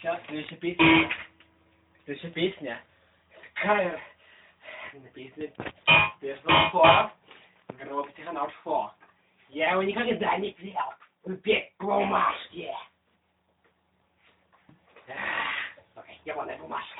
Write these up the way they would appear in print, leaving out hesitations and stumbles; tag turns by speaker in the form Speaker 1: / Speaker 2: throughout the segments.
Speaker 1: Сейчас следующая песня. Следующая песня. Такая песня Пешного фора. Группа Психонавт 4. Я его никогда не пел. Петь по бумажке. Ебаная бумажка.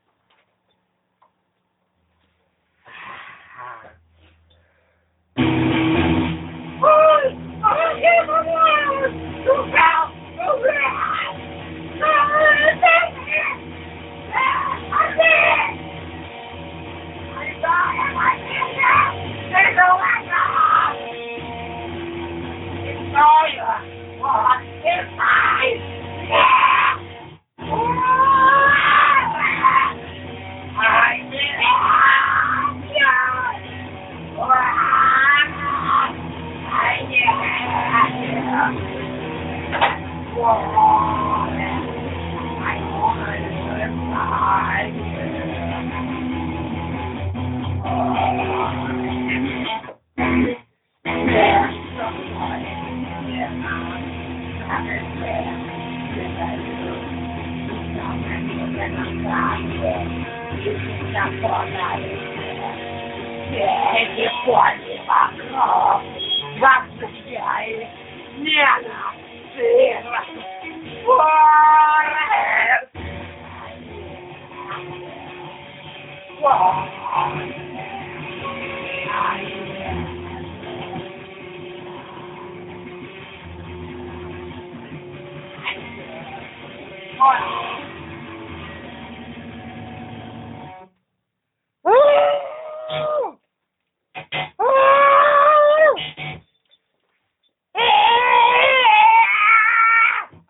Speaker 2: Эти пони вокруг возвращали ненависть. Forest.